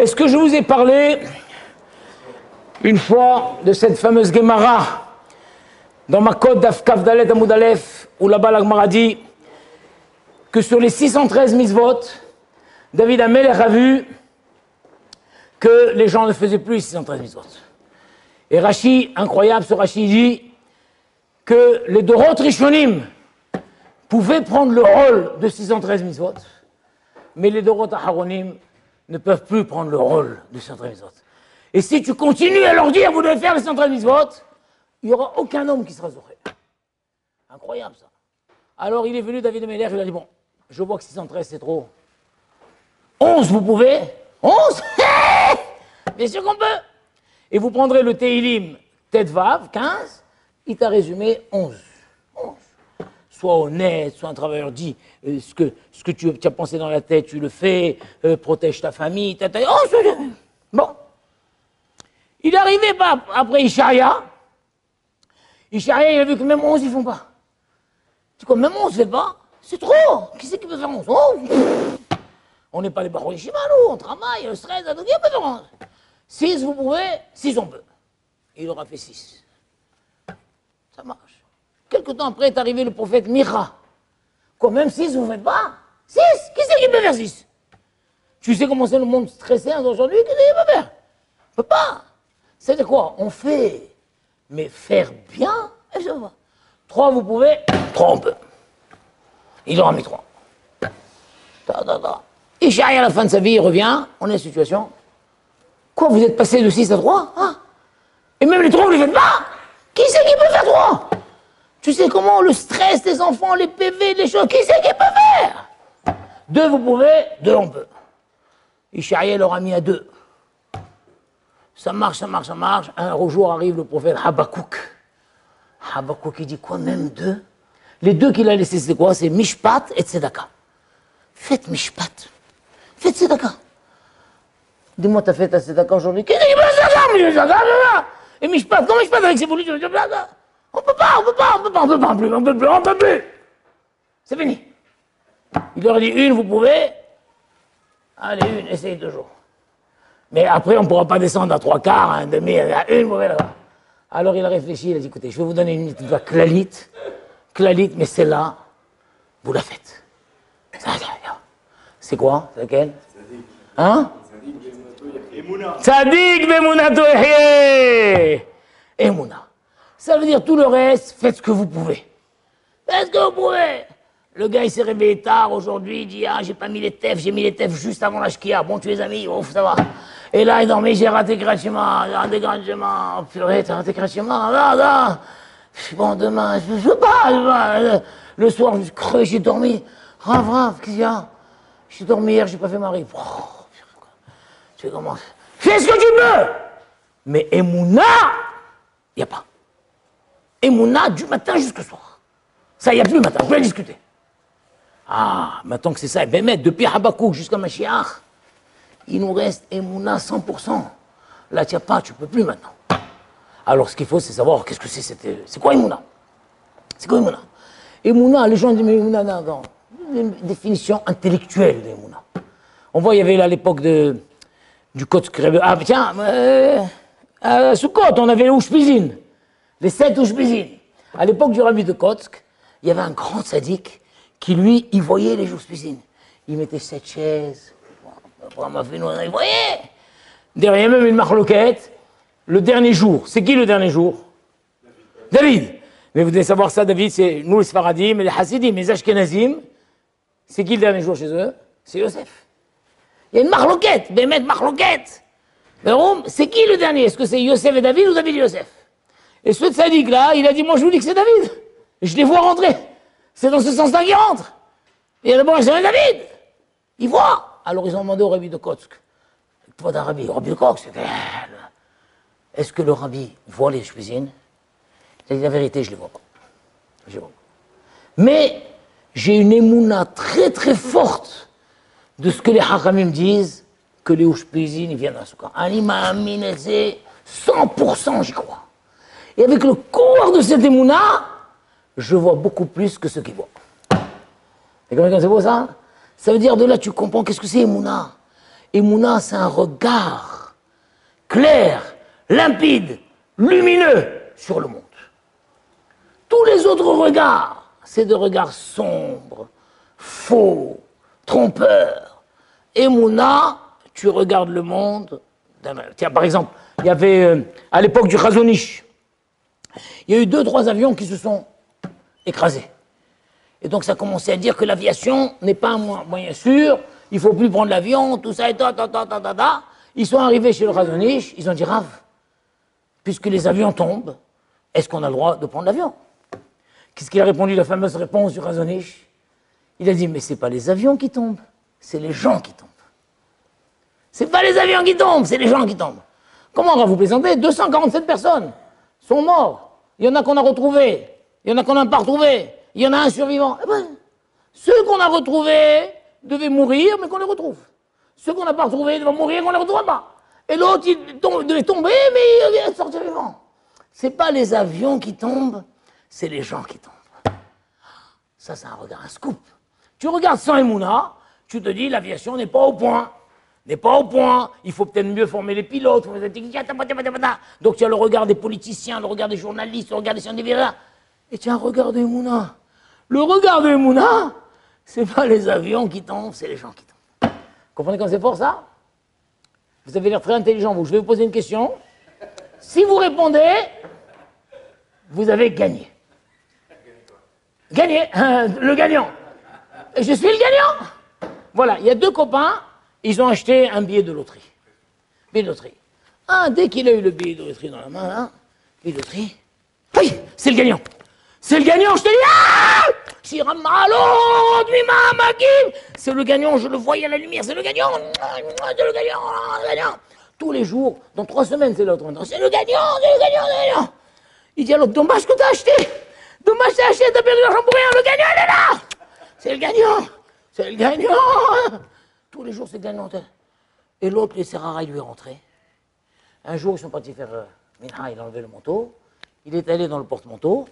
Est-ce que je vous ai parlé une fois de cette fameuse Gemara dans ma code d'Afkaf Dalet Amoud Aleph, où là-bas la Gemara dit que sur les 613 mitzvot, David Amelech a vu que les gens ne faisaient plus les 613 mitzvot. Et Rashi, incroyable, ce Rashi dit que les Dorot Rishonim pouvaient prendre le rôle de 613 mitzvot, mais les Dorot Aharonim ne peuvent plus prendre le rôle de 613 mitzvot. Et si tu continues à leur dire, vous devez faire les 613 mitzvot, il n'y aura aucun homme qui sera zoré. Incroyable ça. Alors il est venu, David Amelech, il a dit, bon, je vois que 613 c'est trop. 11 vous pouvez 11 Bien sûr qu'on peut. Et vous prendrez le Teilim Tet Vav, 15, il t'a résumé 11. 11. Sois honnête, sois un travailleur, dis ce que tu as pensé dans la tête, tu le fais, protège ta famille, 11. Bon. Il est arrivé après Ishaïa. Ishaïa, il a vu que même 11, ils ne font pas. Tu vois, même 11 ne fait pas. C'est trop. Qui c'est qui peut faire 11 On n'est pas les barons Yeshiva, nous. On travaille, le stress, on peut faire 11. 6, vous pouvez, 6, on peut. Il aura fait 6. Ça marche. Quelque temps après est arrivé le prophète Micha. Quoi, même 6, vous ne faites pas 6 Qui c'est qui peut faire 6 Tu sais comment c'est le monde stressé aujourd'hui? Qui c'est qui peut faire On ne peut pas. C'est quoi On fait. Mais faire bien, 3, vous pouvez, 3, on peut. Il aura mis 3. Ishaïa, à la fin de sa vie, il revient, on est en situation. Quoi, vous êtes passé de 6 à 3 hein? Et même les 3, vous ne les faites pas. Qui c'est qui peut faire 3 Tu sais comment le stress des enfants, les PV, les choses, qui c'est qui peut faire 2, vous pouvez, 2, on peut. Ishaïa l'aura mis à 2. Ça marche, ça marche, ça marche. Un jour arrive le prophète Habakouk. Habakouk, il dit quoi, même 2 Les 2 qu'il a laissés, c'est quoi? C'est Mishpat et Tzedaka. Faites Mishpat. Faites Tzedaka. Dis-moi, t'as fait ta Tzedaka aujourd'hui? Qu'est-ce qu'il peut faire ça? Et Mishpat, comment Mishpat avec ses bouliches? On peut pas, on peut pas, on peut pas, on peut pas, on peut plus, on peut plus. C'est fini. Il leur a dit 1, vous pouvez. Allez, 1, essayez 2 jours. Mais après, on ne pourra pas descendre à 3/4, à 1/2, à 1, vous pouvez. Alors il a réfléchi, il a dit, écoutez, je vais vous donner une mitzvah klalit, mais celle-là, vous la faites. C'est quoi? C'est laquelle? Hein? Tzadik bemunato yehye. Emouna. Ça veut dire tout le reste, faites ce que vous pouvez. Faites ce que vous pouvez. Le gars, il s'est réveillé tard aujourd'hui, il dit, ah, j'ai pas mis les tefs, j'ai mis les tefs juste avant la shkia. Bon, tu les as mis, ouf, ça va. Et là, il dormait, j'ai raté Krachema, oh, purée, t'as raté Krachema, là. Bon, demain, je veux pas, le soir, je suis creux, j'ai dormi. Rav, qu'est-ce qu'il y a? J'ai dormi hier, j'ai pas fait ma rive. Oh, tu sais comment? Fais ce que tu peux! Mais Emouna, il n'y a pas. Emouna, du matin jusqu'au soir. Ça, il n'y a plus le matin, on peut la discuter. Ah, maintenant que c'est ça, ben, depuis Habakouk jusqu'à Mashiach, il nous reste Emouna 100%. Là, tu n'y as pas, tu ne peux plus maintenant. Alors, ce qu'il faut, c'est savoir qu'est-ce que c'est quoi Emouna? C'est quoi Emouna? Emouna, les gens disent, mais Emouna, non. Une définition intellectuelle d'Emouna. On voit, il y avait là à l'époque du Kotsk. Ah, tiens, à Sukkot, on avait les Oushpizin, les 7 Oushpizin. À l'époque du rabbi de Kotsk, il y avait un grand sadique qui, lui, il voyait les Oushpizin. Il mettait 7 chaises. Il voyait. Derrière même une marloquette. Le dernier jour, c'est qui le dernier jour? David. Mais vous devez savoir ça, David, c'est nous les Sfaradim, les Hasidim, les Ashkenazim. C'est qui le dernier jour chez eux? C'est Yosef. Il y a une marloquette, Bémet marloquette. C'est qui le dernier? Est-ce que c'est Yosef et David ou David et Yosef? Et ce tzaddik là, il a dit, moi je vous dis que c'est David. Et je les vois rentrer. C'est dans ce sens-là qu'ils rentrent. Et d'abord, c'est David. Ils voient. Alors ils ont demandé au rabbi de Kotsk. Toi d'un rabbi, au rabbi de Kotsk, est-ce que le rabbi voit les cuisines? Il a dit la vérité, je les vois pas. Je les vois pas. Mais j'ai une émouna très très forte de ce que les Hachamim disent, que les Oushpizin, ils viennent à Souka. Anima Amin, c'est 100%, j'y crois. Et avec le corps de cette émouna, je vois beaucoup plus que ceux qui voient. Et comment c'est beau ça? Ça veut dire de là, tu comprends qu'est-ce que c'est émouna. Emouna, c'est un regard clair, limpide, lumineux sur le monde. Tous les autres regards, c'est des regards sombres, faux, trompeurs. Emouna, tu regardes le monde. Tiens, par exemple, il y avait, à l'époque du Razonich, il y a eu 2-3 avions qui se sont écrasés. Et donc ça commençait à dire que l'aviation n'est pas un moyen sûr, il ne faut plus prendre l'avion, tout ça, et ta. Ils sont arrivés chez le Razonich, ils ont dit, Rav, puisque les avions tombent, est-ce qu'on a le droit de prendre l'avion? Qu'est-ce qu'il a répondu, la fameuse réponse du Razonich? Il a dit, mais ce n'est pas les avions qui tombent, c'est les gens qui tombent. Ce n'est pas les avions qui tombent, c'est les gens qui tombent. Comment on va vous plaisanter? 247 personnes sont morts. Il y en a qu'on a retrouvés, il y en a qu'on n'a pas retrouvés, il y en a un survivant. Eh ben, ceux qu'on a retrouvés devaient mourir, mais qu'on les retrouve. Ceux qu'on n'a pas retrouvés devaient mourir, qu'on ne les retrouve pas. Et l'autre, il devait tomber, mais il vient de sortir vivant. Ce n'est pas les avions qui tombent, c'est les gens qui tombent. Ça, c'est un regard, un scoop. Tu regardes sans Emouna, tu te dis, l'aviation n'est pas au point. N'est pas au point, il faut peut-être mieux former les pilotes, donc tu as le regard des politiciens, le regard des journalistes, le regard des scientifiques, et tu as un regard de Emouna. Le regard de Emouna, c'est pas les avions qui tombent, c'est les gens qui tombent. Vous comprenez comme c'est fort ça? Vous avez l'air très intelligent, vous. Je vais vous poser une question. Si vous répondez, vous avez gagné. Gagné, le gagnant. Et je suis le gagnant. Voilà, il y a 2 copains. Ils ont acheté un billet de loterie. Billet de loterie. Dès qu'il a eu le billet de loterie dans la main, là, billet de loterie, oui, c'est le gagnant. C'est le gagnant, je te dis, c'est le gagnant, je le voyais à la lumière, c'est le gagnant, c'est le gagnant, le gagnant. Tous les jours, dans 3 semaines, c'est l'autre. C'est le gagnant, c'est le gagnant, c'est le gagnant. Il dit à l'autre, dommage que t'as acheté. Dommage que t'as acheté, t'as perdu l'argent pour rien, le gagnant, il est là. C'est le gagnant, c'est le gagnant. Tous les jours, c'est gagnant. Et l'autre, les Serrara, il lui est rentré. Un jour, ils sont partis faire Minha, il a enlevé le manteau. Il est allé dans le porte-manteau.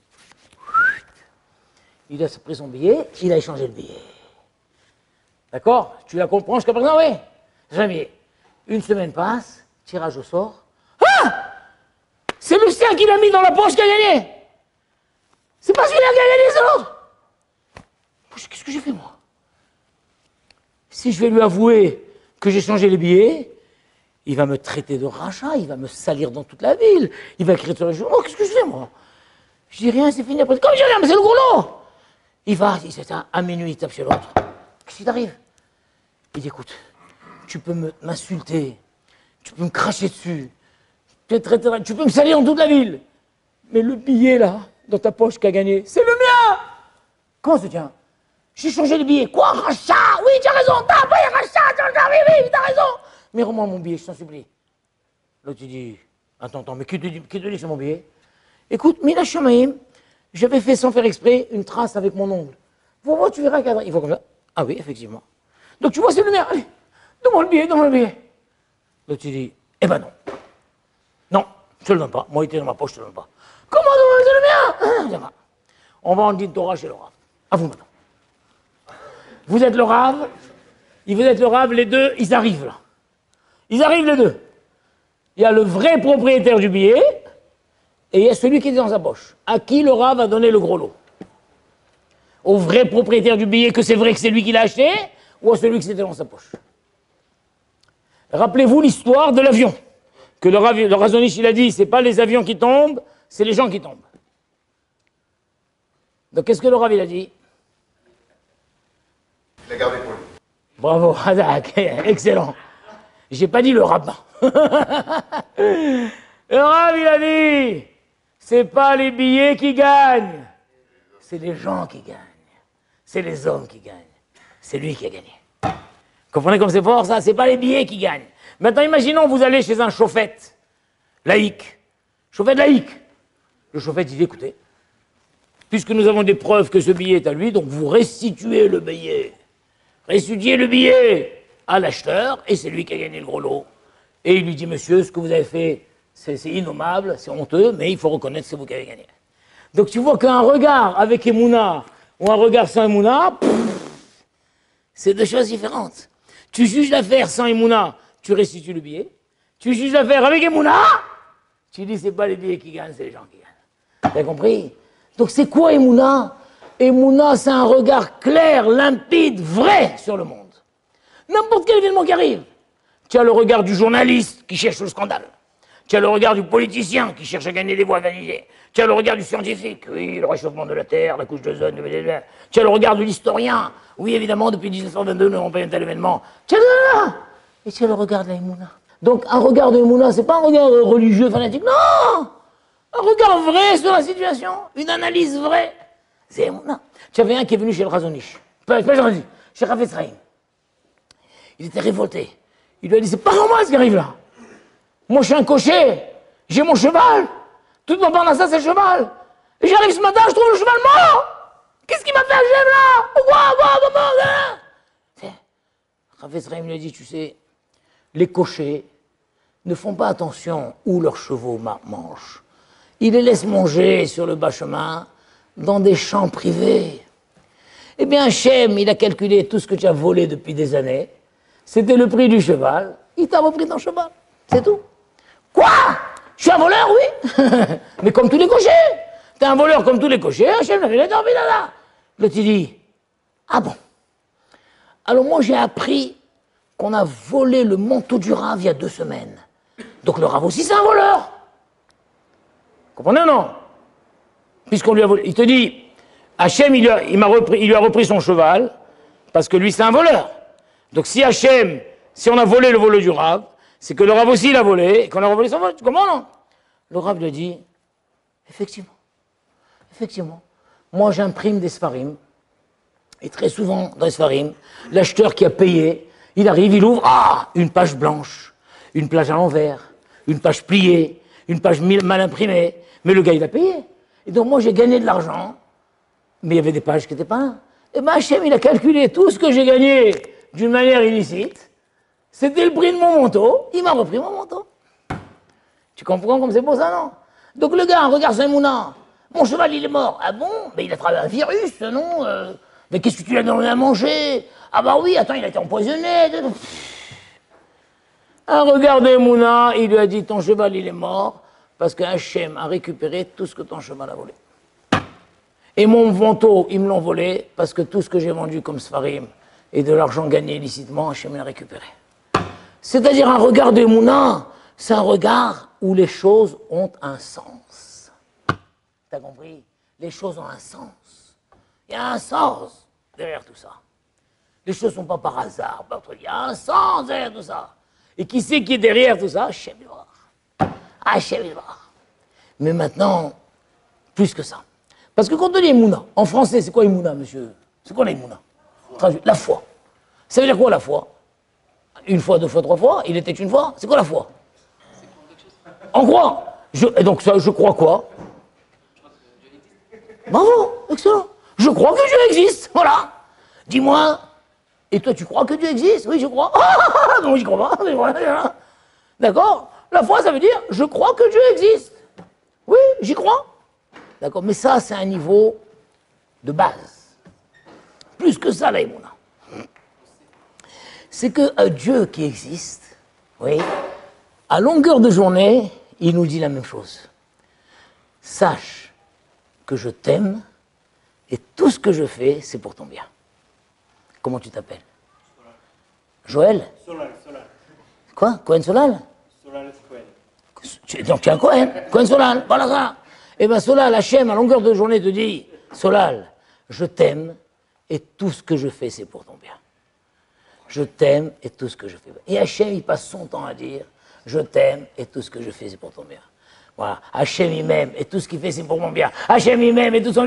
Il a pris son billet, il a échangé le billet. D'accord? Tu la comprends jusqu'à présent? Oui. Jamais. Une semaine passe, tirage au sort. Ah! C'est le sien qui l'a mis dans la poche qui a gagné. C'est pas celui-là qui a gagné, c'est l'autre. Qu'est-ce que j'ai fait, moi? Si je vais lui avouer que j'ai changé les billets, il va me traiter de rachat, il va me salir dans toute la ville, il va écrire sur les journaux. Qu'est-ce que je fais, moi? Je dis rien, c'est fini après. Comme je dis rien, mais c'est le gros lot. Il va, à minuit, il tape chez l'autre. Qu'est-ce qui t'arrive? Il dit, écoute, tu peux m'insulter, tu peux me cracher dessus, tu peux me salir dans toute la ville. Mais le billet, là, dans ta poche qu'a gagné, c'est le mien. Comment ça tient? J'ai changé le billet. Quoi, rachat? Oui, tu as raison. T'as payé rachat. Oui, t'as raison. Mais rends-moi mon billet, je t'en supplie. L'autre, il dit, attends, mais qui te dit que c'est mon billet? Écoute, Mina Shamaim, j'avais fait sans faire exprès une trace avec mon ongle. Pour voir, tu verras qu'il faut comme ça. Ah oui, effectivement. Donc tu vois, c'est le mien. Allez, donne-moi le billet, donne-moi le billet. L'autre, il dit, eh ben non. Non, je te le donne pas. Moi, il était dans ma poche, je te le donne pas. Comment c'est le mien? On va en dire Torah chez le Rav. À vous maintenant. Vous êtes le Rav, vous êtes le Rav, les deux, ils arrivent là. Ils arrivent les deux. Il y a le vrai propriétaire du billet et il y a celui qui est dans sa poche. À qui le Rav a donné le gros lot? Au vrai propriétaire du billet, que c'est vrai que c'est lui qui l'a acheté, ou à celui qui était dans sa poche? Rappelez-vous l'histoire de l'avion. Que le Razonich, il a dit, c'est pas les avions qui tombent, c'est les gens qui tombent. Donc qu'est-ce que le Rav, il a dit? Il l'a gardé pour lui. Bravo, Hazak, excellent. J'ai pas dit le rabbin. Le Rav, il a dit, c'est pas les billets qui gagnent, c'est les gens qui gagnent. C'est les hommes qui gagnent. C'est lui qui a gagné. Comprenez comme c'est fort, ça? C'est pas les billets qui gagnent. Maintenant, imaginons, vous allez chez un chauffette laïque. Chauffette laïque. Le chauffette, il dit, écoutez, puisque nous avons des preuves que ce billet est à lui, donc vous restituez le billet. Restituez le billet à l'acheteur, et c'est lui qui a gagné le gros lot. Et il lui dit, monsieur, ce que vous avez fait, c'est innommable, c'est honteux, mais il faut reconnaître que c'est vous qui avez gagné. Donc tu vois qu'un regard avec Emouna, ou un regard sans Emouna, c'est deux choses différentes. Tu juges l'affaire sans Emouna, tu restitues le billet. Tu juges l'affaire avec Emouna, tu dis c'est pas les billets qui gagnent, c'est les gens qui gagnent. T'as compris? Donc c'est quoi Emouna? Emouna, c'est un regard clair, limpide, vrai sur le monde. N'importe quel événement qui arrive. Tu as le regard du journaliste qui cherche le scandale. Tu as le regard du politicien qui cherche à gagner des voix validées. Tu as le regard du scientifique, oui, le réchauffement de la Terre, la couche d'ozone, tu as le regard de l'historien, oui, évidemment, depuis 1922, nous n'avons pas eu un tel événement. Tu as et tu as le regard de la Emouna. Donc, un regard de Emouna, c'est pas un regard religieux, fanatique, non! Un regard vrai sur la situation, une analyse vraie. C'est Emouna. Tu avais un qui est venu chez le Razonich, chez Rafetz Chaim. Il était révolté. Il lui a dit, c'est pas normal ce qui arrive là. Moi, je suis un cocher, j'ai mon cheval. Toute ma parnassa, c'est le cheval. Et j'arrive ce matin, je trouve le cheval mort. Qu'est-ce qui m'a fait Hachem là? Pourquoi? Rafetz Chaim lui a dit, tu sais, les cochers ne font pas attention où leurs chevaux mangent. Ils les laissent manger sur le bas chemin, dans des champs privés. Eh bien, Hachem, il a calculé tout ce que tu as volé depuis des années. C'était le prix du cheval. Il t'a repris ton cheval. C'est tout. Quoi? Je suis un voleur, oui. Mais comme tous les cochers. T'es un voleur comme tous les cochers. Hachem, l'autre, il dit, ah bon? Alors moi, j'ai appris qu'on a volé le manteau du Rav il y a 2 semaines. Donc le Rav aussi, c'est un voleur. Vous comprenez ou non? Puisqu'on lui a volé. Il te dit, Hachem, il lui a repris son cheval, parce que lui, c'est un voleur. Donc si Hachem, si on a volé le vol du Rav, c'est que le Rav aussi l'a volé, et qu'on a volé son vol. Tu comprends, non? Le Rav lui a dit, effectivement, moi j'imprime des Sfarim, et très souvent, dans les Sfarim, l'acheteur qui a payé, il arrive, il ouvre, une page blanche, une page à l'envers, une page pliée, une page mal imprimée, mais le gars, il a payé. Et donc moi, j'ai gagné de l'argent, mais il y avait des pages qui n'étaient pas là. Et bien Hachem, il a calculé tout ce que j'ai gagné d'une manière illicite. C'était le prix de mon manteau, il m'a repris mon manteau. Tu comprends comme c'est beau ça, non? Donc le gars, regarde Saint-Mouna, mon cheval, il est mort. Ah bon? Mais il a travaillé un virus, non? Mais qu'est-ce que tu lui as donné à manger? Ah bah oui, attends, il a été empoisonné. Un regard d'Emouna, il lui a dit, ton cheval, il est mort, parce que Hachem a récupéré tout ce que ton cheval a volé. Et mon manteau, ils me l'ont volé, parce que tout ce que j'ai vendu comme Sfarim et de l'argent gagné illicitement, Hachem l'a récupéré. C'est-à-dire un regard d'Emouna, c'est un regard où les choses ont un sens. T'as compris? Les choses ont un sens. Il y a un sens derrière tout ça. Les choses ne sont pas par hasard. Il y a un sens derrière tout ça. Et qui c'est qui est derrière tout ça? Hachem Yisborach. Hachem Yisborach. Mais maintenant, plus que ça. Parce que quand on dit Emouna, en français, c'est quoi Emouna, monsieur? C'est quoi la Emouna? La foi. Ça veut dire quoi la foi? Une fois, 2 fois, 3 fois? Il était une fois? C'est quoi la foi? En quoi? Et donc, ça, je crois quoi? Bravo, excellent. Je crois que Dieu existe, voilà. Dis-moi, et toi tu crois que Dieu existe? Oui, je crois. Ah, non, j'y crois pas, mais voilà. D'accord? La foi, ça veut dire, je crois que Dieu existe. Oui, j'y crois. D'accord? Mais ça, c'est un niveau de base. Plus que ça, là, Emouna. C'est qu'un Dieu qui existe, oui, à longueur de journée, il nous dit la même chose. Sache que je t'aime et tout ce que je fais, c'est pour ton bien. Comment tu t'appelles? Joël? Solal. Quoi? Cohen Solal? Solal, Cohen. Donc tu es un Cohen? Cohen Solal, voilà ça. Eh bien Solal, Hachem, à longueur de journée, te dit, Solal, je t'aime et tout ce que je fais, c'est pour ton bien. Je t'aime et tout ce que je fais. Et Hachem, il passe son temps à dire, je t'aime et tout ce que je fais, c'est pour ton bien. Voilà. Hachem, il m'aime et tout ce qu'il fait, c'est pour mon bien. Hachem, il m'aime et tout son...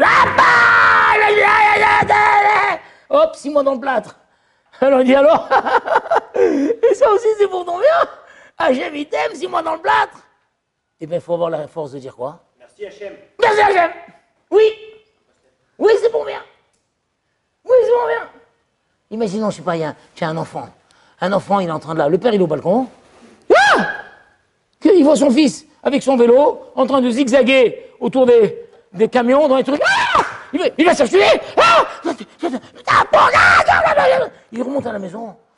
Hop, 6 mois dans le plâtre. Alors il dit alors, et ça aussi c'est pour ton bien. Hachem, il t'aime, 6 mois dans le plâtre. Eh bien, il faut avoir la force de dire quoi? Merci Hachem. Merci Hachem. Oui. Oui, c'est pour bien. Oui, c'est pour bien. Imaginons, je sais pas, tu as un enfant. Un enfant, il est en train de là. Le père, il est au balcon. Ah! Il voit son fils avec son vélo en train de zigzaguer autour des camions dans les trucs. Ah! Il va s'acheter. Ah! Il remonte à la maison.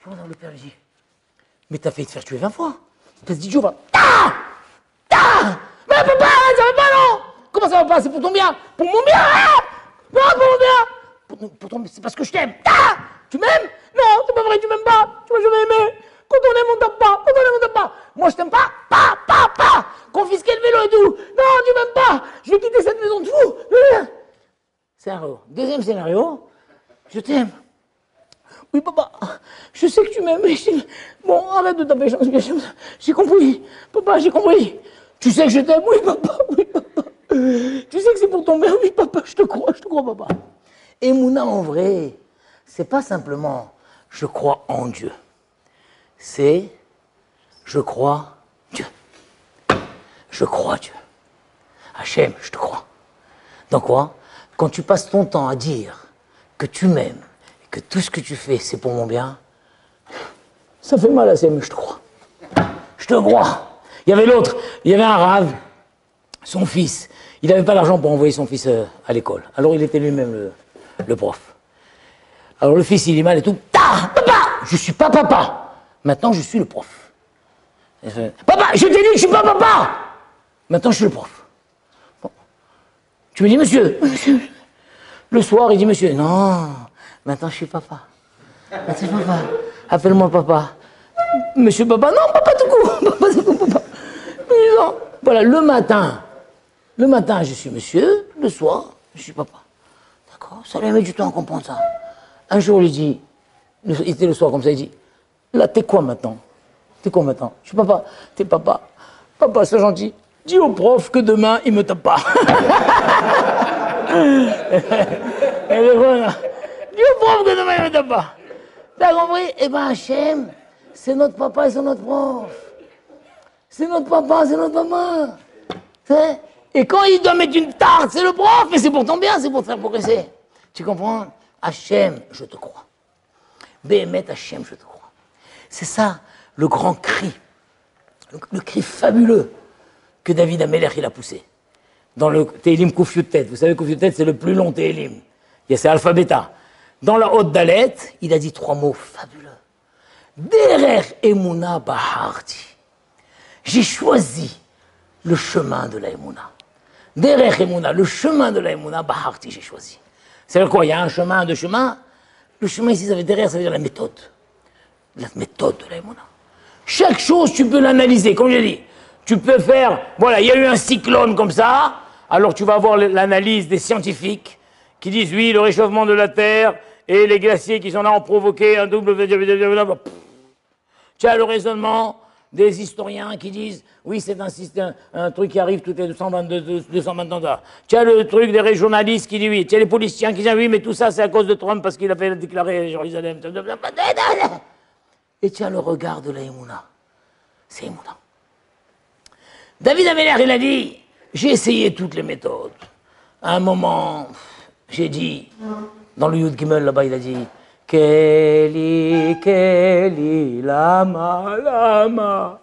Le père lui dit, mais t'as failli te faire tuer 20 fois. Qu'est-ce que dit va. Ah! Ah! Mais papa, ça va pas, non? Comment ça va pas? C'est pour ton bien. Pour mon bien, hein? Non, pour mon bien. Pour ton... C'est parce que je t'aime. Ah! Tu m'aimes? Non, c'est pas vrai, tu m'aimes pas. Tu m'as jamais aimé. Quand on aime, on tape pas. Quand on aime, on tape pas. Moi, je t'aime pas. Pas. Confisquer le vélo et tout. Non, tu m'aimes pas. Je vais quitter cette maison de fou. Scénario. Deuxième scénario. Je t'aime. Oui, papa, je sais que tu m'aimes. Bon, arrête de taper, j'ai compris. Papa, j'ai compris. Tu sais que je t'aime? Oui, papa, oui, papa. Tu sais que c'est pour ton bien? Oui, papa, je te crois, papa. Et Mouna, en vrai, c'est pas simplement je crois en Dieu. C'est je crois Dieu. Je crois Dieu. Hachem, je te crois. Dans quoi? Quand tu passes ton temps à dire que tu m'aimes, que tout ce que tu fais, c'est pour mon bien, ça fait mal à Hachem, je te crois. Je te crois. Il y avait l'autre, il y avait un rave, son fils, il n'avait pas d'argent pour envoyer son fils à l'école. Alors il était lui-même le prof. Alors le fils, il est mal et tout. Ah, papa, je suis pas papa. Maintenant, je suis le prof. Papa, je t'ai dit que je suis pas papa. Maintenant, je suis le prof. Bon. Tu me dis, monsieur. Le soir, il dit, monsieur, non, maintenant, je suis papa. C'est papa. Appelle-moi papa. Monsieur papa, non, papa tout court. Papa tout court, papa. Non. Voilà, le matin, je suis monsieur. Le soir, je suis papa. D'accord? Ça lui a mis du temps à comprendre ça. Un jour, il dit, il était le soir comme ça, il dit, là, t'es quoi maintenant? T'es quoi maintenant? Je suis papa. T'es papa. Papa, c'est gentil. Dis au prof que demain, il me tape pas. Elle est bonne. Dis au prof que demain, il me tape pas. T'as compris? Eh ben, Hachem, c'est notre papa et c'est notre prof. C'est notre papa, c'est notre maman. Et quand il doit mettre une tarte, c'est le prof, mais c'est pour ton bien, c'est pour te faire progresser. Tu comprends? Hachem, je te crois. Béhémet, Hachem, je te crois. C'est ça, le grand cri, le cri fabuleux que David Améler, il a poussé. Dans le Télim Kouf Yutet, vous savez, Kouf Yutet, c'est le plus long Télim. C'est alpha bêta. Dans la haute Dalet, il a dit 3 mots fabuleux. Derer Emouna Baharti. J'ai choisi le chemin de la Emouna. Derer Emouna, le chemin de la Emouna Baharti, j'ai choisi. C'est-à-dire quoi? Il y a un chemin, 2 chemins. Le chemin ici, ça veut dire la méthode. La méthode de la Emouna. Chaque chose, tu peux l'analyser, comme j'ai dit. Tu peux faire, voilà, il y a eu un cyclone comme ça, alors tu vas avoir l'analyse des scientifiques qui disent, oui, le réchauffement de la Terre et les glaciers qui sont là ont provoqué un double... Tu as le raisonnement des historiens qui disent, oui, c'est un truc qui arrive toutes les 220 ans. Tu as le truc des journalistes qui disent, oui. Tu as les politiciens qui disent, oui, mais tout ça, c'est à cause de Trump parce qu'il a fait déclarer Jérusalem. Et tu as le regard de la Emouna. C'est Emouna. David Améler, il a dit, j'ai essayé toutes les méthodes. À un moment, j'ai dit, dans le Yud Gimel, là-bas, il a dit, Keli, Keli, lama,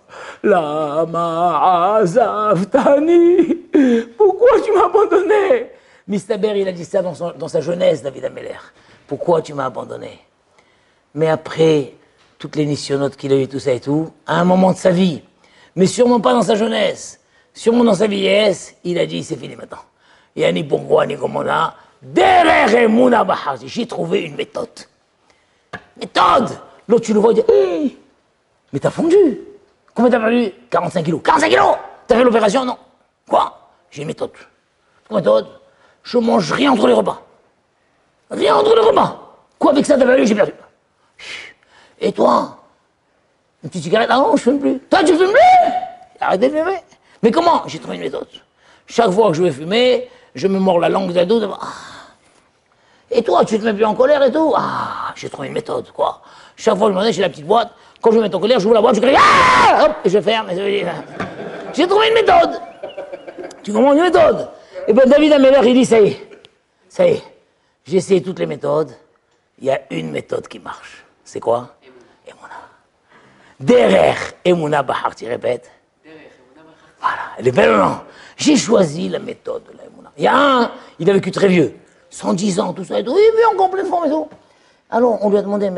azavtani. Pourquoi tu m'as abandonné? Mistaber, il a dit ça dans sa jeunesse, David Améler. Pourquoi tu m'as abandonné? Mais après, toutes les nissionotes qu'il a eues, tout ça et tout, à un moment de sa vie, mais sûrement pas dans sa jeunesse, sûrement dans sa vieillesse, il a dit, c'est fini maintenant. Il n'y a ni pourquoi, ni comment là. Derrière Mouna Bahazi, j'ai trouvé une méthode. Méthode! L'autre, tu le vois, il dit, hey, mais t'as fondu. Combien t'as perdu? 45 kilos. 45 kilos! T'as fait l'opération? Non. Quoi? J'ai une méthode. Quoi, méthode? Je mange rien entre les repas. Rien entre les repas. Quoi, avec ça, t'as perdu? J'ai perdu. Et toi? Une petite cigarette? Ah non, je fume plus. Toi, tu fumes plus? Arrêtez de fumer. Mais comment? J'ai trouvé une méthode. Chaque fois que je vais fumer, je me mords la langue d'un dos. Et toi, tu te mets plus en colère et tout? Ah, j'ai trouvé une méthode, quoi. Chaque fois que je m'en ai, j'ai la petite boîte. Quand je me mets en colère, j'ouvre la boîte, je crie, ah! Hop, et je ferme. J'ai trouvé une méthode. Tu comprends, une méthode? Et bien, David Améler, il dit, ça y est. J'ai essayé toutes les méthodes. Il y a une méthode qui marche. C'est quoi? Emouna. Derer Emouna Baharti, répète. Voilà, elle est belle, non? J'ai choisi la méthode de la Emouna. Il y a un, il a vécu très vieux, 110 ans, tout ça et tout, il vit en complète forme et tout. Alors, on lui a demandé, mais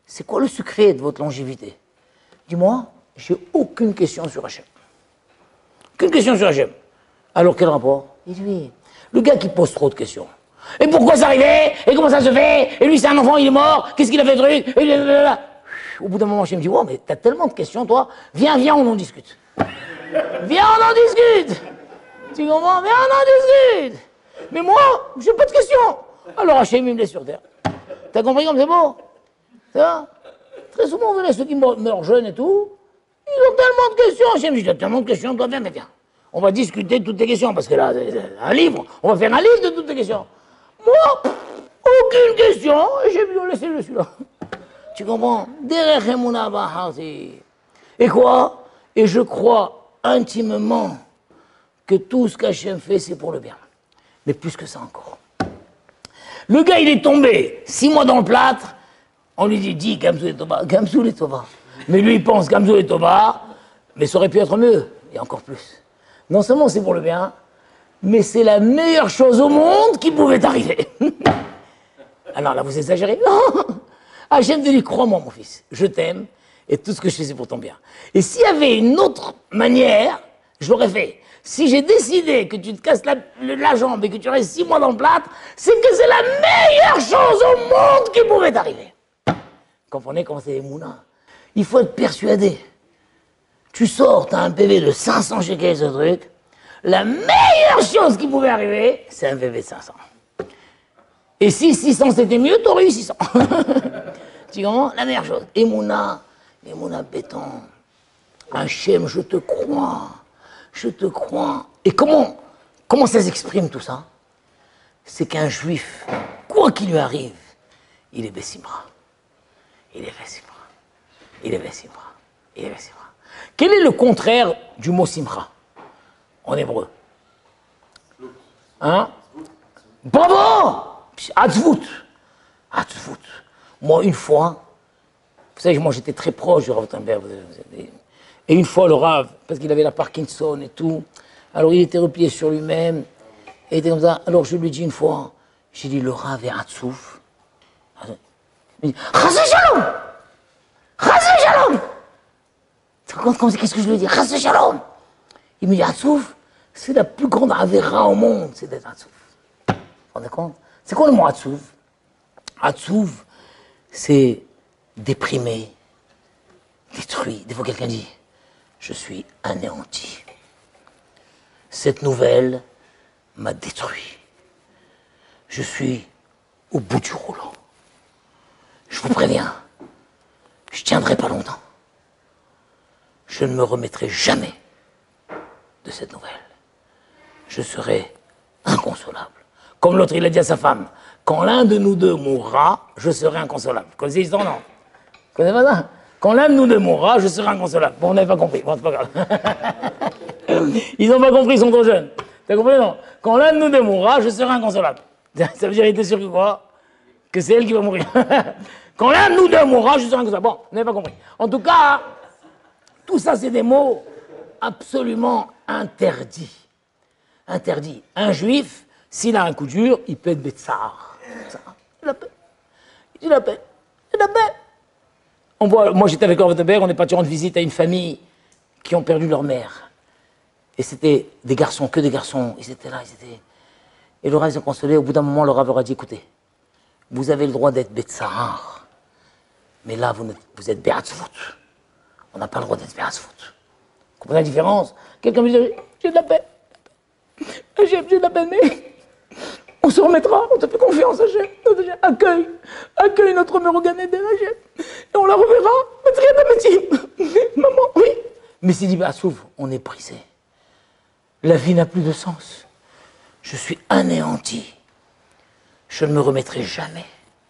c'est quoi le secret de votre longévité? Dis-moi, j'ai aucune question sur Hachem. Aucune question sur Hachem. Alors quel rapport? Il dit oui. Le gars qui pose trop de questions. Et pourquoi ça arrivait? Et comment ça se fait? Et lui c'est un enfant, il est mort. Qu'est-ce qu'il a fait de truc? Et blablabla. Au bout d'un moment, Hachem me dit, wow, mais t'as tellement de questions, toi. Viens, on en discute. Viens, on en discute. Tu comprends? Viens, on en discute. Mais moi, j'ai pas de questions. Alors Hachem, il me laisse sur terre. T'as compris comme c'est beau? Ça? Très souvent, vous voyez ceux qui meurent jeunes et tout, ils ont tellement de questions. Hachem, j'ai tellement de questions, toi, viens. On va discuter de toutes tes questions, parce que là, un livre, on va faire un livre de toutes tes questions. Moi, aucune question, et j'ai vu laisser le celui-là. Tu comprends? Et quoi? Et je crois intimement que tout ce qu'Hachem fait, c'est pour le bien. Mais plus que ça encore. Le gars, il est tombé 6 mois dans le plâtre, on lui dit Gamsou et Tova. Mais lui, il pense Gamsou et Tova, mais ça aurait pu être mieux, et encore plus. Non seulement c'est pour le bien, mais c'est la meilleure chose au monde qui pouvait arriver. Alors là, vous exagérez? Non. Hachem te dit, crois-moi, mon fils, je t'aime, et tout ce que je fais, c'est pour ton bien. Et s'il y avait une autre manière, je l'aurais fait. Si j'ai décidé que tu te casses la jambe et que tu restes 6 mois dans le plâtre, c'est que c'est la meilleure chose au monde qui pouvait arriver. Comprenez comment c'est les moulins? Il faut être persuadé. Tu sors, t'as un PV de 500 shekels, ce truc. La meilleure chose qui pouvait arriver, c'est un PV de 500. Et si 600 c'était mieux, t'aurais eu 600. Tu comprends? La meilleure chose. Et Mouna béton. Hachem, je te crois. Je te crois. Et comment ça s'exprime tout ça? C'est qu'un juif, quoi qu'il lui arrive, il est Bessimra. Il est Bessimra. Il est Bessimra. Il est Bessimra. Quel est le contraire du mot Simra en hébreu? Hein? Bravo! Atzvut. Atzvut. Moi, une fois, vous savez, moi j'étais très proche du Rav Wittenberg. Et une fois, le Rav, parce qu'il avait la Parkinson et tout, alors il était replié sur lui-même, et il était comme ça. Alors je lui dis une fois, j'ai dit, le Rav est Atzouf. Il dit, Chasé Shalom! Chasé Shalom! Qu'est-ce que je lui dis? Chasé Shalom! Il me dit, Atzouf, c'est la plus grande avéra au monde, c'est d'être Atzouf. Vous vous rendez compte? C'est quoi le mot Atzouf? Atzouf, c'est déprimé, détruit. Des fois, quelqu'un dit, je suis anéanti. Cette nouvelle m'a détruit. Je suis au bout du rouleau. Je vous préviens, je ne tiendrai pas longtemps. Je ne me remettrai jamais de cette nouvelle. Je serai inconsolable. Comme l'autre, il a dit à sa femme, quand l'un de nous deux mourra, je serai inconsolable. Vous connaissez l'histoire, non? Vous connaissez pas ça? Quand l'un de nous deux mourra, je serai inconsolable. Bon, on n'avait pas compris, bon, c'est pas grave. Ils n'ont pas compris, ils sont trop jeunes. T'as compris, non? Quand l'un de nous deux mourra, je serai inconsolable. Ça veut dire, il était sûr que quoi? Que c'est elle qui va mourir. Quand l'un de nous deux mourra, je serai inconsolable. Bon, on n'avait pas compris. En tout cas, tout ça, c'est des mots absolument interdits. Interdits. Un juif, s'il a un coup dur, il peut être Betsar. Il a paix. Il a paix. Il a paix. On voit, moi j'étais avec Orveteberg, on est parti rendre visite à une famille qui ont perdu leur mère. Et c'était des garçons, que des garçons. Ils étaient là, Et le Rav s'est consolé. Au bout d'un moment, le Rav leur a dit, écoutez, vous avez le droit d'être Betsar, mais là, vous êtes Be'atzvut. On n'a pas le droit d'être Be'atzvut. Vous comprenez la différence? Quelqu'un me dit, j'ai de la paix. J'ai de la peine, mais on se remettra, on te fait confiance, Hachem. Accueille notre mère au Gan Eden, Hachem. Et on la reverra. Maman, oui. Mais c'est dit, Assouf, on est brisé. La vie n'a plus de sens. Je suis anéanti. Je ne me remettrai jamais.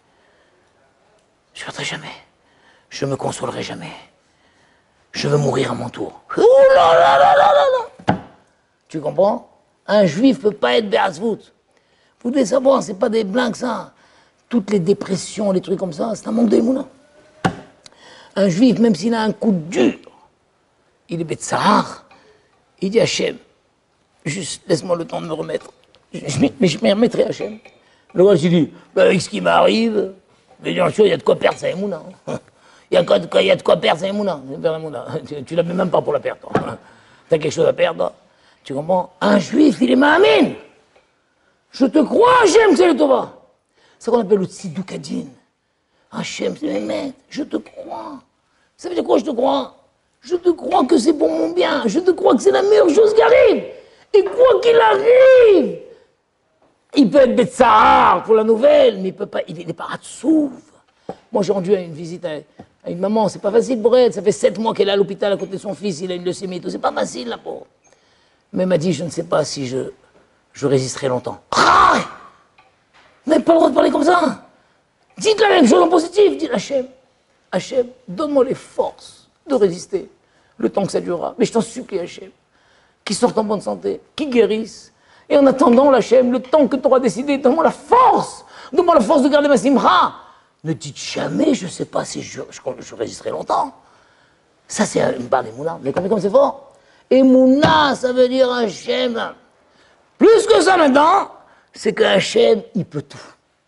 Je ne remettrai jamais. Je me consolerai jamais. Je veux mourir à mon tour. Ouh là là là là là là. Tu comprends? Un juif ne peut pas être Be'atzvut. Vous devez savoir, ce n'est pas des blingues, ça. Toutes les dépressions, les trucs comme ça, c'est un manque d'émouna. Un juif, même s'il a un coup dur, il est Betsahar, il dit Hachem, juste laisse-moi le temps de me remettre. Mais je me remettrai, Hachem. Le roi, il dit, avec ce qui m'arrive, Mais bien sûr, il y a de quoi perdre, ça est mouna. Il y a de quoi perdre, ça est mouna. Tu la mets même pas pour la perdre. T'as quelque chose à perdre, tu comprends? Un juif, il est ma'amin. Je te crois, Hachem, c'est le Tova. C'est ce qu'on appelle le tzidukadin. Hachem, c'est Mehmet, je te crois. Ça veut dire quoi, je te crois? Je te crois que c'est pour mon bien. Je te crois que c'est la meilleure chose qui arrive. Et quoi qu'il arrive, il peut être Betsahar pour la nouvelle, mais il peut pas, il n'est pas Ratsouv. Moi, j'ai rendu une visite à une maman, c'est pas facile pour elle. Ça fait 7 mois qu'elle est à l'hôpital à côté de son fils, il a une leucémie et tout. C'est pas facile, la pauvre. Mais elle m'a dit, je ne sais pas si je résisterai longtemps. Ah, vous n'avez pas le droit de parler comme ça. Dites la même chose en positif. Dites Hachem, Hachem, donne-moi les forces de résister le temps que ça durera. Mais je t'en supplie, Hachem, qu'ils sortent en bonne santé, qu'ils guérissent. Et en attendant, Hachem, le temps que tu auras décidé, donne-moi la force. Donne-moi la force de garder ma simra. Ne dites jamais, je ne sais pas si je résisterai longtemps. Ça, c'est une barre d'Emouna. Vous avez compris comme c'est fort? Emouna, ça veut dire Hachem. Plus que ça maintenant, c'est que Hachem, il peut tout.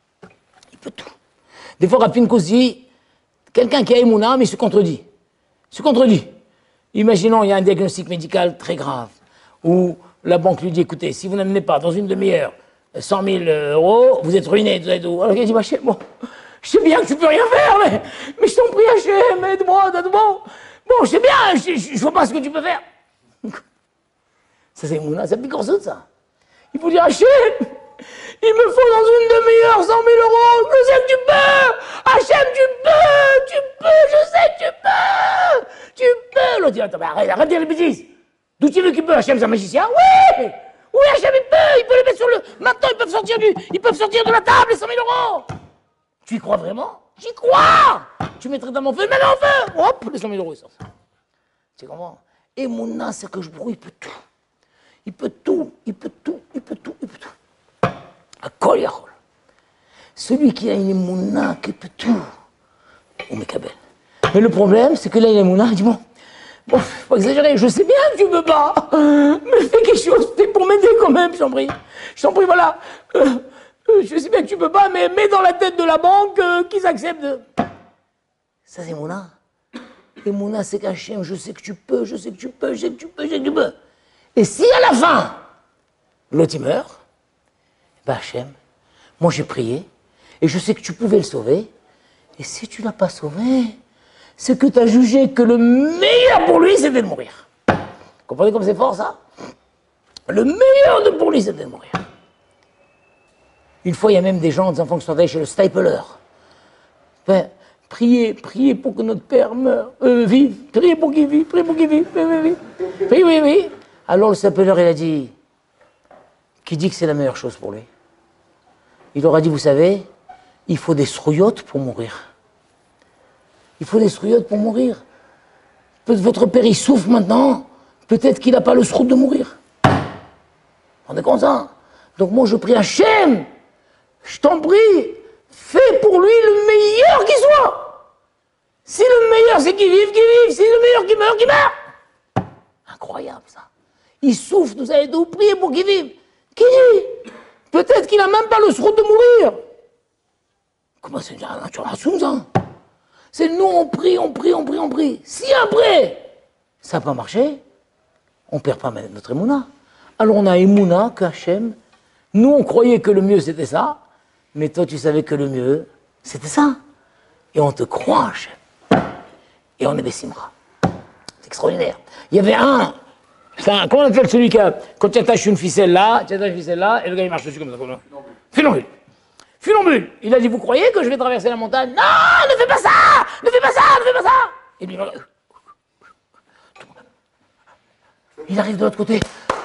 Il peut tout. Des fois, Rapin Kouzi, quelqu'un qui a Emouna, mais il se contredit. Il se contredit. Imaginons, il y a un diagnostic médical très grave, où la banque lui dit, écoutez, si vous n'amenez pas dans une demi-heure 100 000 euros, vous êtes ruiné. Alors il dit, Hachem, bon, je sais bien que tu peux rien faire, mais je t'en prie, Hachem, aide-moi, donne-moi. Bon, je sais bien, je vois pas ce que tu peux faire. Ça, c'est Emouna, c'est picorceau de ça. Il faut dire, Hachem, il me faut dans une demi-heure 100 000 euros, je sais que tu peux. Hachem, tu peux, je sais que tu peux. L'autre dit, attends, arrête de dire les bêtises. D'où tu veux qu'il peut? Hachem, c'est un magicien? Oui, oui, Hachem, il peut les mettre sur le... Maintenant, ils peuvent sortir de la table les 100 000 euros. Tu y crois vraiment? J'y crois. Tu mettrais dans mon feu, mets-le en feu. Hop, les 100 000 euros, ils sortent. Tu comprends? Et mon âme, c'est que je brouille, il peut tout. Il peut tout, il peut tout, il peut tout, il peut tout. À Kol Yachol. Celui qui a une émouna qui peut tout, on m'écabelle. Mais le problème, c'est que là, il a une émouna, il dit bon, faut pas exagérer, je sais bien que tu peux pas, mais fais quelque chose, fais pour m'aider quand même, je t'en prie. Je t'en prie, voilà. Je sais bien que tu peux pas, mais mets dans la tête de la banque qu'ils acceptent de... Ça, c'est Emouna. Emouna, c'est qu'Hachem, je sais que tu peux, je sais que tu peux, je sais que tu peux, je sais que tu peux. Et si à la fin, l'autre il meurt, ben Hachem, moi j'ai prié, et je sais que tu pouvais le sauver, et si tu l'as pas sauvé, c'est que tu as jugé que le meilleur pour lui, c'était de mourir. Vous comprenez comme c'est fort, ça? Le meilleur pour lui, c'était de mourir. Une fois, il y a même des gens, des enfants qui sont allés chez le Stapler. Ben, priez pour que notre père meure, vive, priez pour qu'il vive, priez pour qu'il vive, oui. Alors le Stapler, il a dit, qui dit que c'est la meilleure chose pour lui? Il leur a dit, vous savez, il faut des srouillottes pour mourir. Il faut des srouillottes pour mourir. Votre père, il souffre maintenant, peut-être qu'il n'a pas le srout de mourir. On est comme ça. Donc moi, je prie Hachem, je t'en prie, fais pour lui le meilleur qui soit. Si le meilleur c'est qu'il vive, qu'il vive. Si le meilleur qui meurt, qu'il meurt. Incroyable ça. Il souffre, vous savez tout, priez pour qu'il vive. Qui dit? Peut-être qu'il n'a même pas le srout de mourir. Comment c'est ça? C'est nous, on prie. Si après, ça n'a pas marché, on ne perd pas notre émouna. Alors on a émouna qu'Hachem, nous on croyait que le mieux c'était ça, mais toi tu savais que le mieux c'était ça. Et on te croit, Hachem. Et on est Bessimra. C'est extraordinaire. Il y avait comment on appelle celui qui a, quand tu attaches une ficelle là, et le gars il marche dessus comme ça. Funambule. Il a dit, vous croyez que je vais traverser la montagne? Non, ne fais pas ça. Et puis, il arrive de l'autre côté.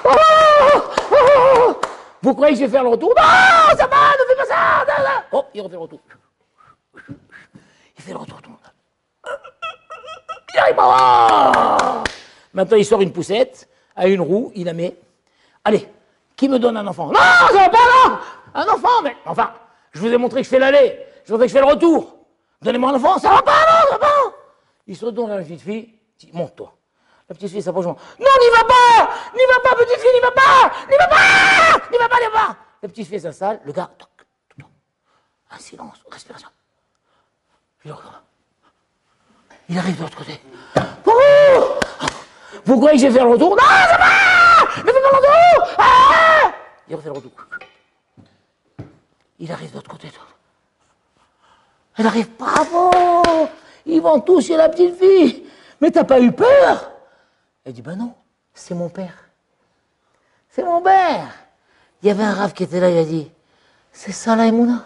Vous croyez que je vais faire le retour? Non, ça va, ne fais pas ça. Oh, il refait le retour. Il fait le retour. Il arrive pas. Maintenant, il sort une poussette à une roue, il la met. Allez, qui me donne un enfant? Non, ça va pas, non. Un enfant, mais enfin, je vous ai montré que je fais l'aller, je vous ai montré que je fais le retour. Donnez-moi un enfant, ça va pas, non, ça va pas. Il se retourne vers la petite fille, il dit, monte-toi. La petite fille s'approche. Non, n'y va pas, petite fille, n'y va pas. La petite fille s'installe, le gars, un silence, respiration. Il arrive de l'autre côté. Oh, vous croyez que je vais faire le retour? Non, ça va! Ne fais pas le retour! Ah! Il refait le retour. Il arrive de l'autre côté. Elle arrive, bravo! Ils vont tous chez la petite fille. Mais t'as pas eu peur? Elle dit, ben non, c'est mon père. C'est mon père. Il y avait un rave qui était là, il a dit, c'est ça la Emouna.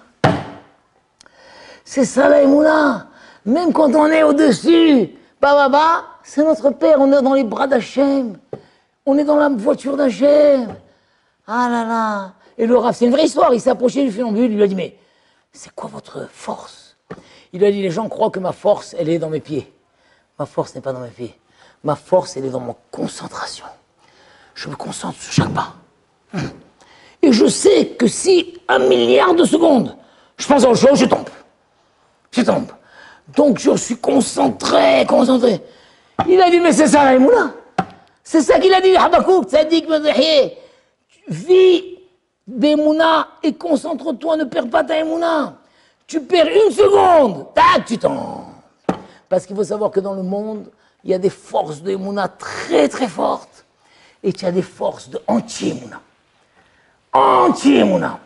C'est ça la Emouna. Même quand on est au-dessus, c'est notre père, on est dans les bras d'Hachem. On est dans la voiture d'Hachem. Ah là là. Et le rave, c'est une vraie histoire, il s'est approché du funambule, il lui a dit, mais c'est quoi votre force? Il lui a dit, les gens croient que ma force, elle est dans mes pieds. Ma force n'est pas dans mes pieds. Ma force, elle est dans ma concentration. Je me concentre sur chaque pas. Et je sais que si 1 milliard de secondes, je pense à autre chose, je tombe. Je tombe. Donc je suis concentré. Il a dit, mais c'est ça la Emouna. C'est ça qu'il a dit, Habakouk, Tzadik Medahieh. Vis d'Emouna et concentre-toi, ne perds pas ta Emouna. Tu perds 1 seconde, tac, tu tombes. Parce qu'il faut savoir que dans le monde, il y a des forces de Emouna très très fortes et il y a des forces de anti-Emouna. Anti-Emouna.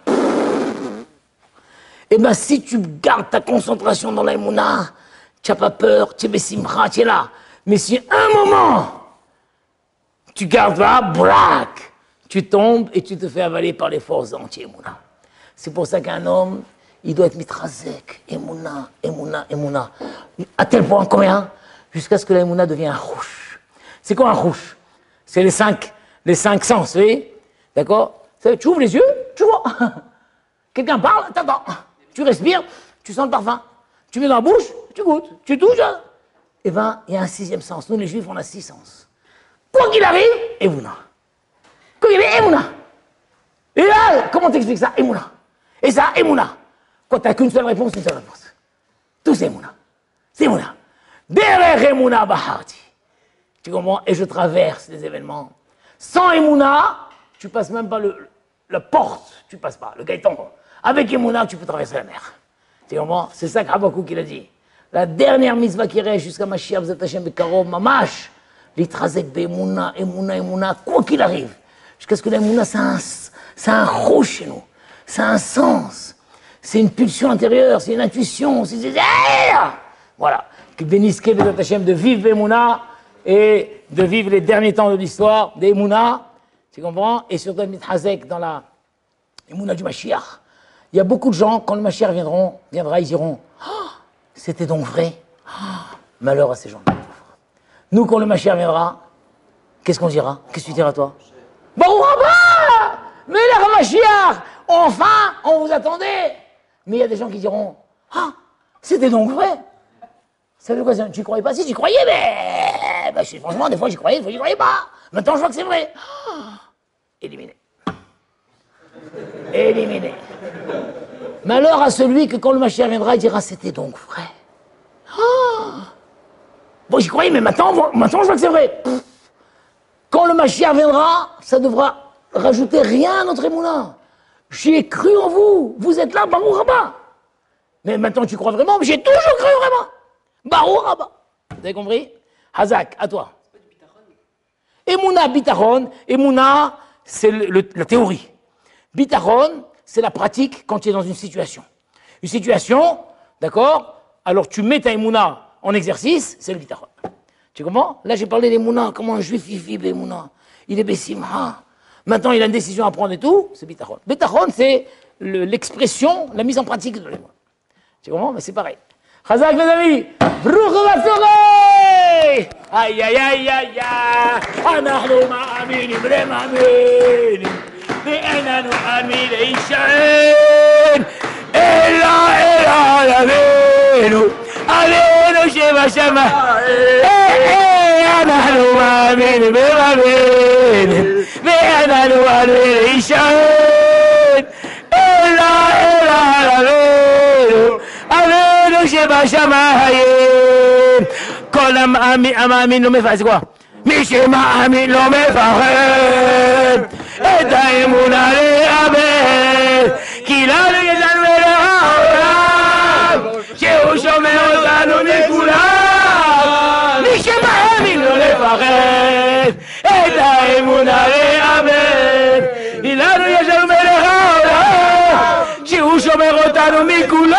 Et bien si tu gardes ta concentration dans la Emouna, tu n'as pas peur, tu es Bessimcha, tu es là. Mais si un moment, tu gardes là, braque, tu tombes et tu te fais avaler par les forces anti-Emouna. C'est pour ça qu'un homme, il doit être mitrazek, Emouna, Emouna, Emouna. À tel point, combien? Jusqu'à ce que la Emouna devienne un rouge. C'est quoi un rouge? C'est les cinq sens, vous voyez? D'accord? Tu ouvres les yeux, tu vois. Quelqu'un parle, t'entends. Tu respires, tu sens le parfum. Tu mets dans la bouche, tu goûtes. Tu touches. Eh bien, il y a un 6e sens. Nous, les Juifs, on a 6 sens. Quoi qu'il arrive, Emouna. Quoi qu'il arrive, Emouna. Et là, comment t'expliques ça? Emouna. Et ça, Emouna. Quand t'as qu'une seule réponse, une seule réponse. Tout c'est Emouna. C'est Emouna. Derech Emouna Baharti. Tu comprends? Et je traverse les événements. Sans Emouna, tu passes même pas la porte, tu passes pas, le gaëtan. Avec Emouna, tu peux traverser la mer. Tu comprends? C'est ça qu'Habakouk il a dit. La dernière mitzvah qui reste jusqu'à Mashiach B'ezrat Hashem Bekarov, Mamash, l'itrazek be'Emouna, Emouna, Emouna, quoi qu'il arrive. Jusqu'à ce que l'Emouna, c'est un rouge chez nous. C'est un sens. C'est une pulsion intérieure, c'est une intuition, c'est voilà. Que bénisse B'ezrat Hashem de vivre Emouna et de vivre les derniers temps de l'histoire d'Emouna. Tu comprends? Et surtout, Mithazek dans la Emouna du Mashiach. Il y a beaucoup de gens, quand le Mashiach viendra, ils diront oh, c'était donc vrai. Oh, malheur à ces gens-là. Nous, quand le Mashiach viendra, qu'est-ce qu'on dira? Qu'est-ce que tu diras, toi? Baruch haba! Mais le Mashiach, enfin, on vous attendait. Mais il y a des gens qui diront ah, c'était donc vrai. Ça veut dire quoi? Tu ne croyais pas? Si, tu croyais, mais franchement, des fois, j'y croyais, des fois, j'y croyais pas. Maintenant, je vois que c'est vrai. Oh, éliminé. Éliminé. Malheur à celui que quand le Mashiach viendra, il dira c'était donc vrai. Oh. Bon, j'y croyais, mais maintenant, je vois que c'est vrai. Quand le Mashiach viendra, ça devra rajouter rien à notre Emouna. J'y ai cru en vous. Vous êtes là, Baruch haba. Mais maintenant, tu crois vraiment? Mais j'ai toujours cru vraiment. Baruch haba. Vous avez compris? Hazak, à toi. Emouna, bitachon. Emouna, c'est la théorie. Bitachon, c'est la pratique quand tu es dans une situation. Une situation, d'accord? Alors tu mets ta Emouna en exercice, c'est le bitachon. Tu comprends? Là, j'ai parlé d'Emouna, comment un juif vive l'Emouna. Il est bessimha. Maintenant, il a une décision à prendre et tout, c'est bitachon. Bitachon, c'est l'expression, la mise en pratique de l'Emouna. Tu comprends? Mais c'est pareil. Chazak, mes amis, aïe, aïe, aïe, aïe, aïe, anahnu ma'aminim, remaminim, ve'ena nu'amid ishaen, ela, avenu sheva shama, anahnu ma'aminim, remaminim, ve'ena nu'amid ishaen, ela, avenu sheva shama, כל המאמין לא מפחד, זה quoi? מי שמאמין לא מפחד את האמונה לאבד כי לנו יש לנו אלוהים שהוא שומר אותנו les couleurs.